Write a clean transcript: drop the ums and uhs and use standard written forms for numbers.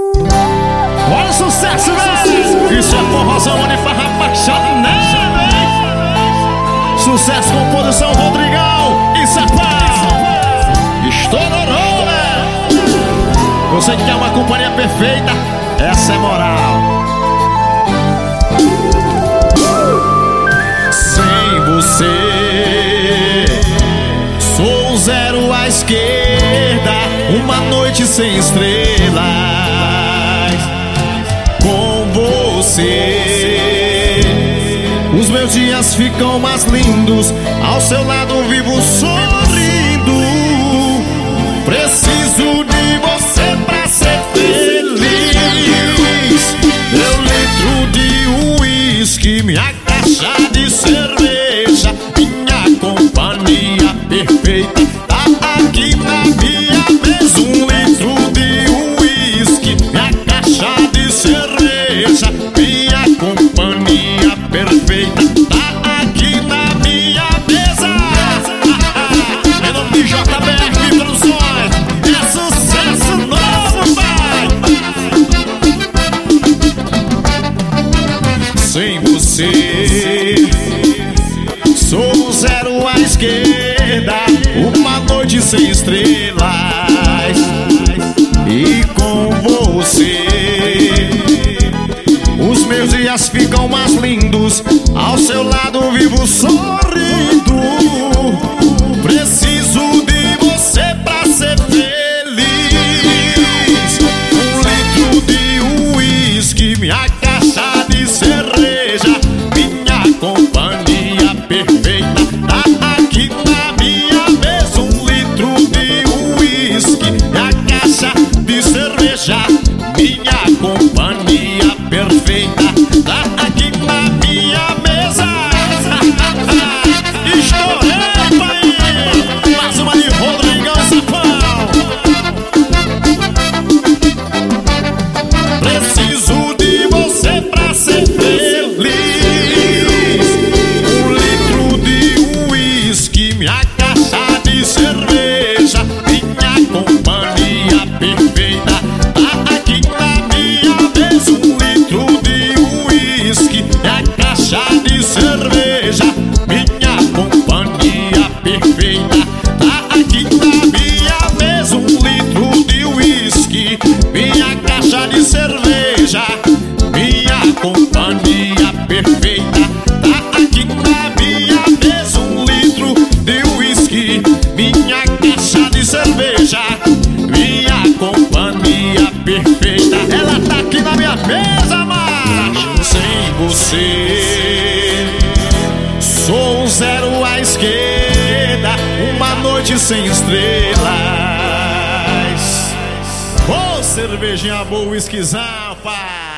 Olha o sucesso, velho! Isso é forrozão, onde farra apaixonada, velho! Sucesso com produção Rodrigão e Sapão! Estourou, velho! Você que quer uma companhia perfeita, essa é moral. Sem você, sou zero à esquerda, uma noite sem estrelas. Com você, os meus dias ficam mais lindos, ao seu lado vivo sorrindo. Preciso de você pra ser feliz. Meu litro de uísque, minha caixa de cerveja, minha companhia perfeita tá aqui na minha mesa. Um litro de uísque, minha caixa de cerveja, minha companhia perfeita tá aqui na minha mesa. Em nome de JBR Produções, é sucesso novo, pai. Sem você, sou zero à esquerda, uma noite sem estrelas. E com você, os meus dias ficam mais lindos, ao seu lado vivo sorrindo. Preciso de você pra ser feliz. Um litro de uísque, minha caixa de cerveja, minha companhia perfeita tá aqui na minha mesa. Um litro de uísque, minha caixa de cerveja, minha companhia perfeita tá aqui na minha mesa. Estourei, pai! Mais uma de Rodrigão e Sapão. Preciso de você pra ser feliz. Um litro de uísque, minha caixa de cerveja, minha companhia perfeita tá aqui na minha mesa. Um litro de uísque, minha caixa de cerveja, minha companhia perfeita tá aqui na minha mesa. Um litro de uísque, minha caixa de cerveja, minha companhia perfeita tá aqui na minha mesa. Um litro de uísque, minha caixa de cerveja, minha companhia perfeita, ela tá aqui na minha mesa, macho. Sem você, sou zero à esquerda, uma noite sem estrelas. Ô, cervejinha boa, uísquezão, pai.